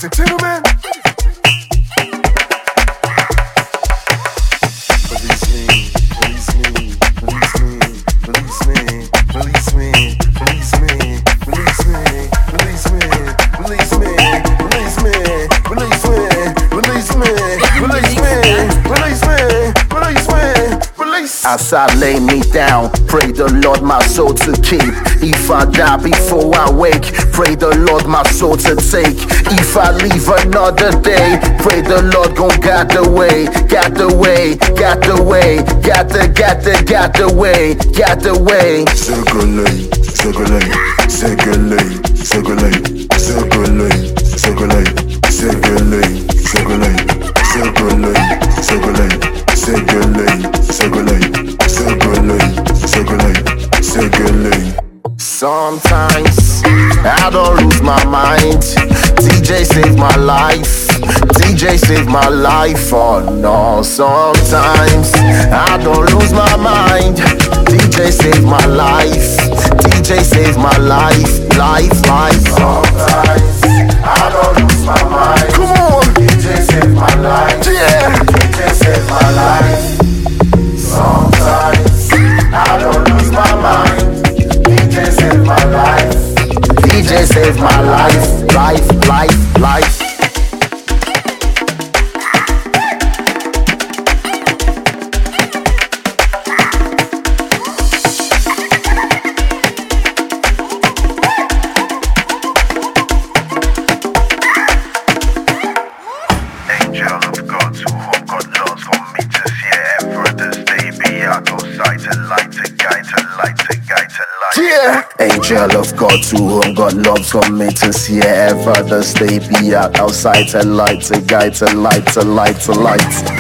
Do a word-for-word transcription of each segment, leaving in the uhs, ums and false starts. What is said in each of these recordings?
and gentlemen. Release me, release me, release me, release me, release me, release me, release me, release me, release me, release me, release me, release me, release me, release me, release me, release. As I lay me down, pray the Lord my soul to keep. If I die before I wake, pray the Lord my soul to take. If I leave another day, pray the Lord gon' guide the way, guide the way, guide the way, guide the, guide the, guide the way, guide the way. Circulate, circulate, circulate, circulate, circulate, circulate, circulate, circulate, circulate, circulate, circulate, circulate, circulate, circulate, circulate. Sometimes I don't lose my mind. D J saved my life. D J saved my life. Oh no. Sometimes I don't lose my mind. D J saved my life. D J saved my life. Life, life. Sometimes I don't lose my mind. Come on. D J saved my life. Yeah. D J saved my life. Sometimes I don't lose my mind. D J saved my life. D J saved my life. Life, life, life. Angel of God, to whom God loves, for me to see ever this day be out of sight, a light, a guide, a light, a guide, a light. Yeah. Angel of God, to whom God loves, for me to see ever the stay be out outside a light, a guide, a light, a light, a light.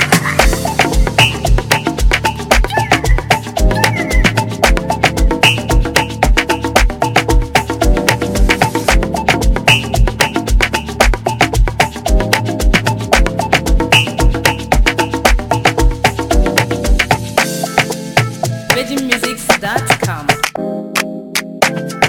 Virgin Musics dot com